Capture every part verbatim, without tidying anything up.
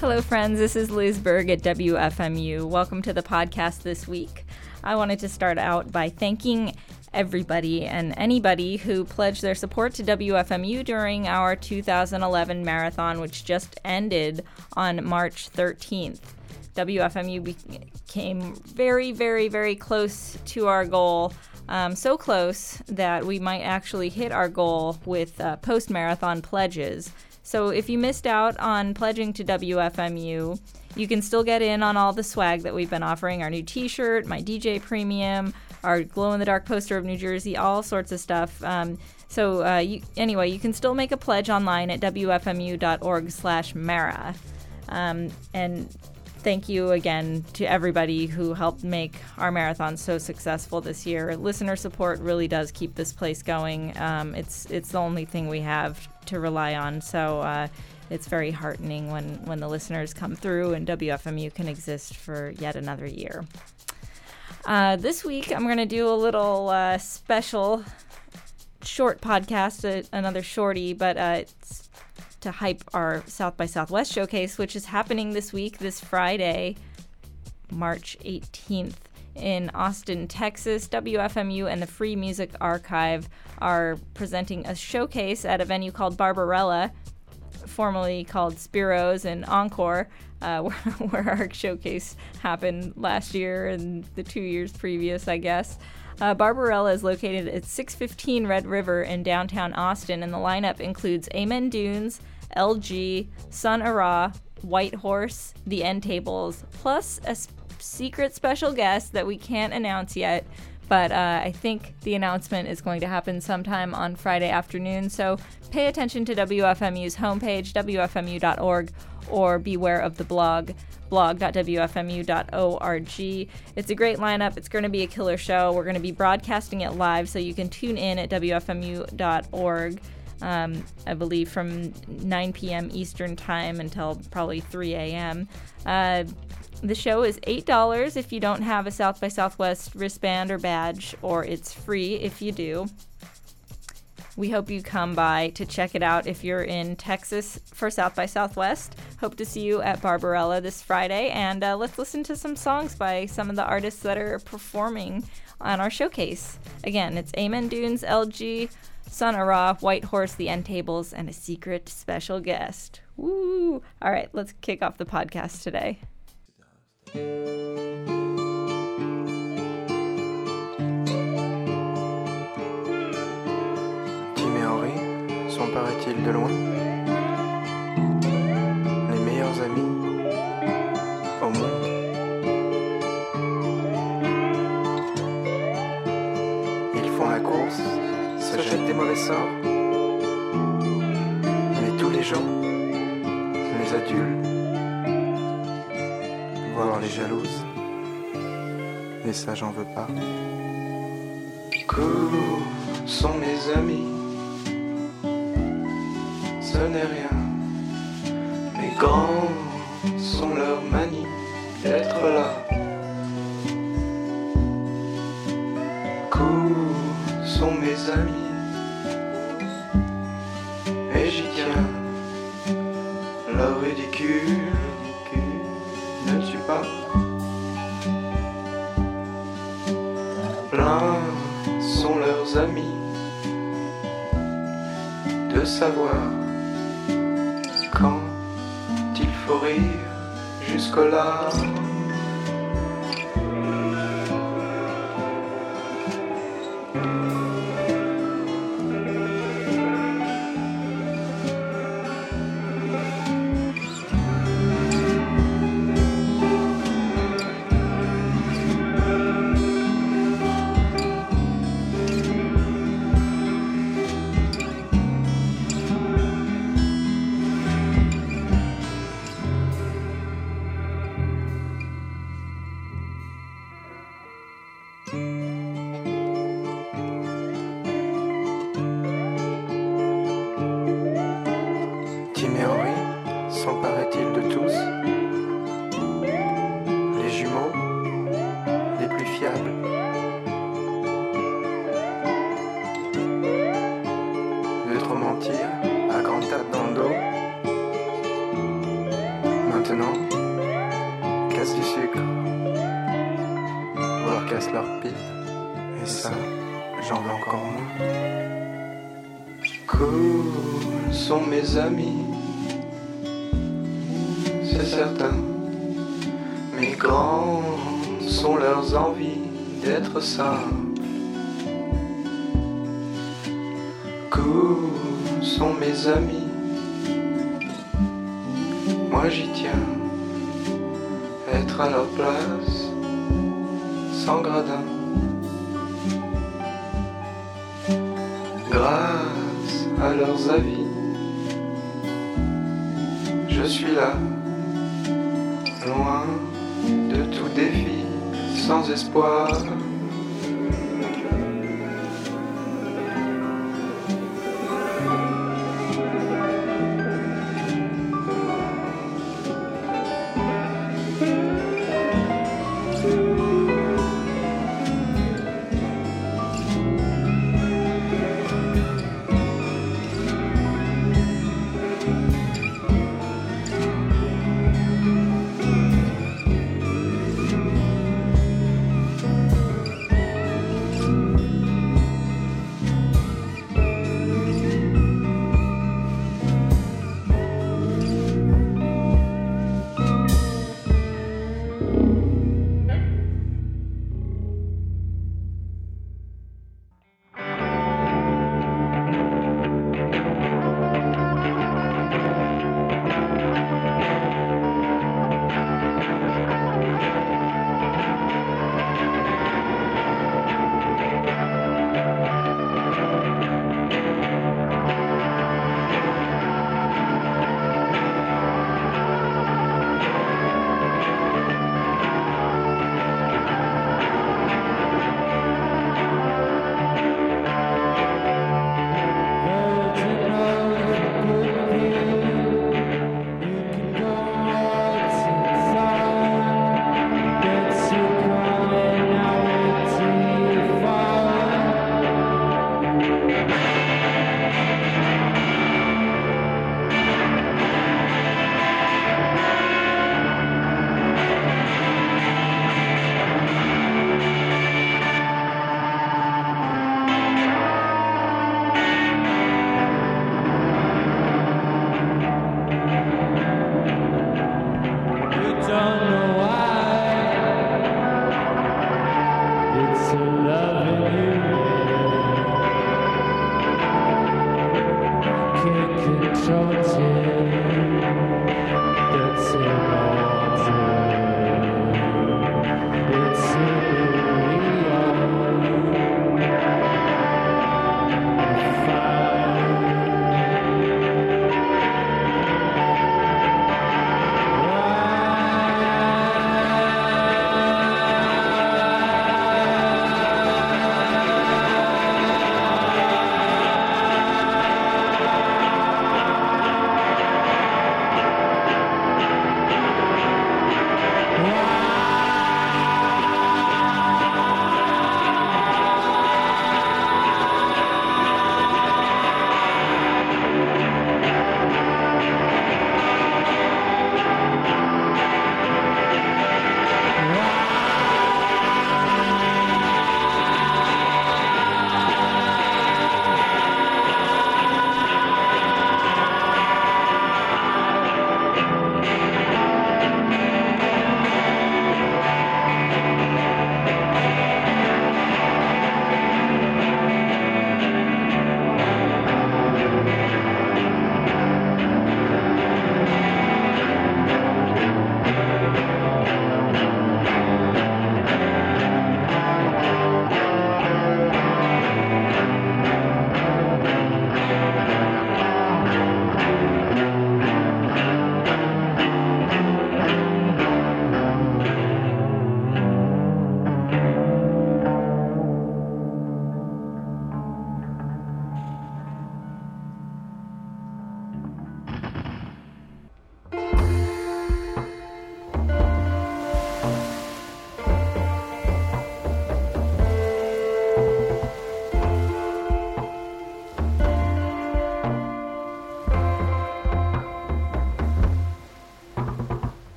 Hello, friends. This is Liz Berg at W F M U. Welcome to the podcast this week. I wanted to start out by thanking everybody and anybody who pledged their support to W F M U during our two thousand eleven marathon, which just ended on March thirteenth. W F M U became very, very, very close to our goal. Um, so close that we might actually hit our goal with uh, post-marathon pledges. So if you missed out on pledging to W F M U, you can still get in on all the swag that we've been offering, our new t-shirt, my D J premium, our glow-in-the-dark poster of New Jersey, all sorts of stuff. Um, so uh, you, anyway, you can still make a pledge online at W F M U dot org slash mara. Um, and thank you again to everybody who helped make our marathon so successful this year. Listener support really does keep this place going. Um, it's it's the only thing we have to rely on. So uh, it's very heartening when, when the listeners come through and W F M U can exist for yet another year. Uh, this week, I'm going to do a little uh, special short podcast, uh, another shorty, but uh, it's to hype our South by Southwest showcase, which is happening this week, this Friday, March eighteenth in Austin, Texas. W F M U and the Free Music Archive are presenting a showcase at a venue called Barbarella, formerly called Spiro's and Encore, uh, where, where our showcase happened last year and the two years previous, I guess. Uh, Barbarella is located at six fifteen Red River in downtown Austin, and the lineup includes Amen Dunes, L G, Sun Ara, White Horse, The End Tables, plus a s- secret special guest that we can't announce yet, but uh, I think the announcement is going to happen sometime on Friday afternoon, so pay attention to W F M U's homepage, W F M U dot org, or beware of the blog, blog dot W F M U dot org. It's a great lineup. It's going to be a killer show. We're going to be broadcasting it live, so you can tune in at W F M U dot org, um, I believe from nine p.m. Eastern Time until probably three a.m. Uh, the show is eight dollars if you don't have a South by Southwest wristband or badge, or it's free if you do. We hope you come by to check it out if you're in Texas for South by Southwest. Hope to see you at Barbarella this Friday, and uh, let's listen to some songs by some of the artists that are performing on our showcase. Again, it's Amen Dunes, L G, Sun Ara, White Horse, The End Tables, and a secret special guest. Woo! All right, let's kick off the podcast today. Paraît-il de loin, les meilleurs amis au monde. Ils font la course, se jettent des mauvais sorts, mais tous les gens, les adultes, voire les jalouses, et ça j'en veux pas. Cours sont mes amis. Ce n'est rien, mais grands sont leurs manies d'être là. Cours sont mes amis, et j'y tiens. Leur ridicule ne tue pas. Pleins sont leurs amis de savoir quand il faut rire jusqu'aux larmes. Tim et Henri s'emparaient-ils de tous, les jumeaux les plus fiables. De trop mentir à grande tape dans le dos. maintenant, casse du sucre, ou alors casse leur pipe, et ça, j'en veux encore moins. Cool sont mes amis, c'est certain, mais grandes sont leurs envies d'être simples. Cool sont mes amis, moi j'y tiens, être à leur place, sans gradin. Grâce à leurs avis, je suis là, loin de tout défi, sans espoir.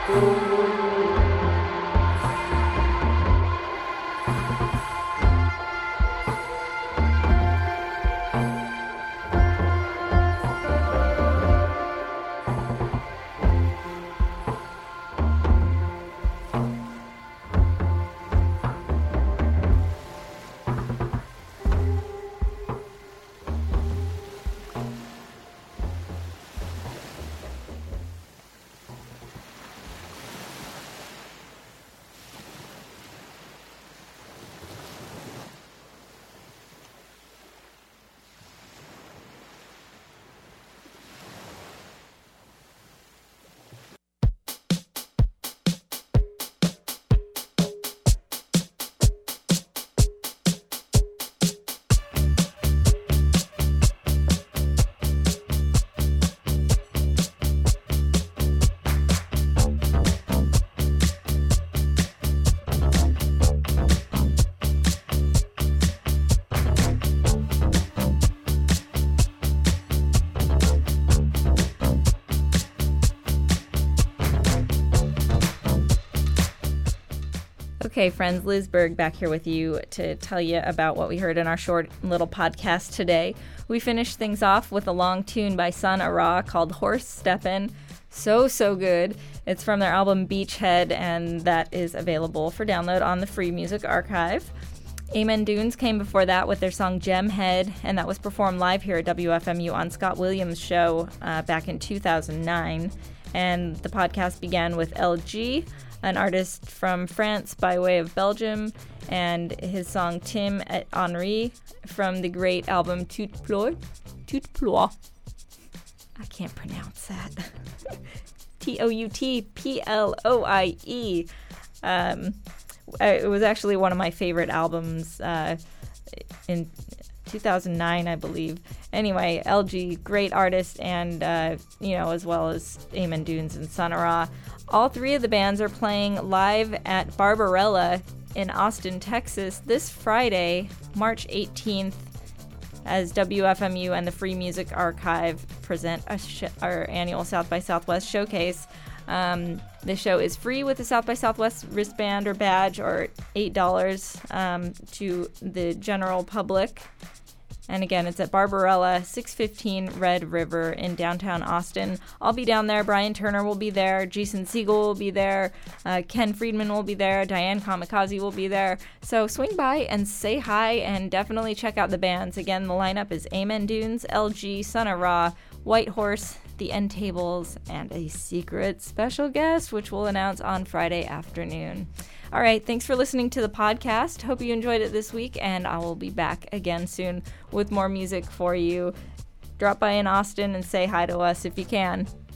Okay, friends, Liz Berg back here with you to tell you about what we heard in our short little podcast today. We finished things off with a long tune by Sun Ra called Horse Steppin'. So, so good. It's from their album Beachhead, and that is available for download on the Free Music Archive. Amen Dunes came before that with their song Gemhead, and that was performed live here at W F M U on Scott Williams' show uh, back in two thousand nine. And the podcast began with L G, an artist from France by way of Belgium, and his song Tim et Henri from the great album Tout Ploie. Tout Ploie. I can't pronounce that. T O U T P L O I E. Um, it was actually one of my favorite albums uh, in two thousand nine, I believe. Anyway, L G, great artist, and, uh, you know, as well as Amen Dunes and Sun Ra. All three of the bands are playing live at Barbarella in Austin, Texas this Friday, March eighteenth, as W F M U and the Free Music Archive present a sh- our annual South by Southwest showcase. Um, the show is free with a South by Southwest wristband or badge, or eight dollars um, to the general public. And again, it's at Barbarella, six fifteen Red River in downtown Austin. I'll be down there. Brian Turner will be there. Jason Siegel will be there. Uh, Ken Friedman will be there. Diane Kamikaze will be there. So swing by and say hi, and definitely check out the bands. Again, the lineup is Amen Dunes, L G, Sun Ra, White Horse, The End Tables, and a secret special guest, which we'll announce on Friday afternoon. All right, thanks for listening to the podcast. Hope you enjoyed it this week, and I will be back again soon with more music for you. Drop by in Austin and say hi to us if you can.